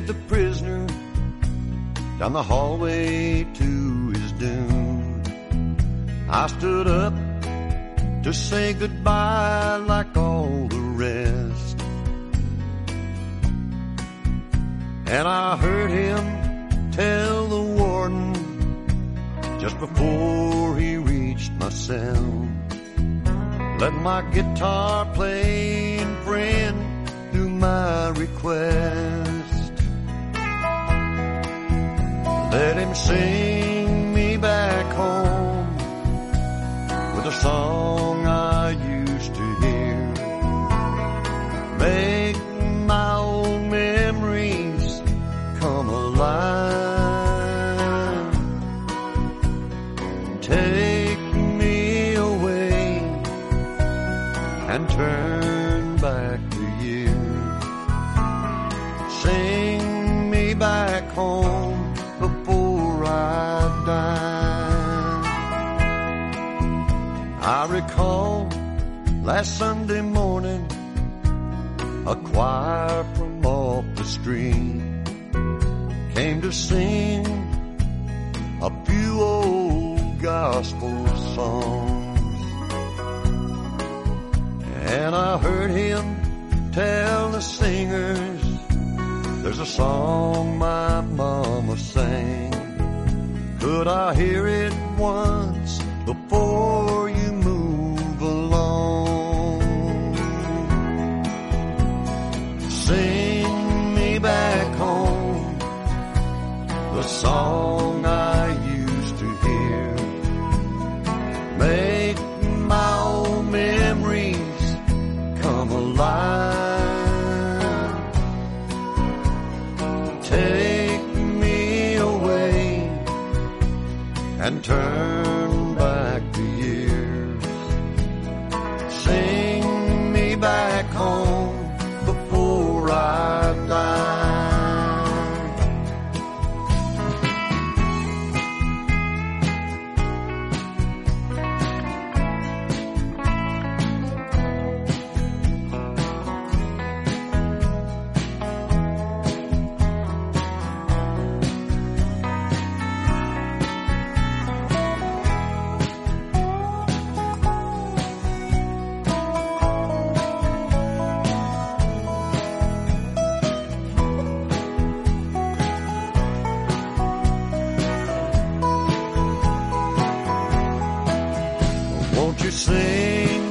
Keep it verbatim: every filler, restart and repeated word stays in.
the prisoner down the hallway to his doom. I stood up to say goodbye like all the rest, and I heard him tell the warden just before he reached my cell, let my guitar playing friend do my request. Let him sing me back home with a song I used to hear. Make my old memories come alive. Take me away and turn back the years. Sing me back home before I die. I recall last Sunday morning, a choir from off the street came to sing a few old gospel songs, and I heard him tell the singers, there's a song my mama sang. Could I hear it once before you move along? Sing me back home the song I used to hear. Make my old memories come alive. Take me away and turn back the years. Sing me back home before I die. Won't you sing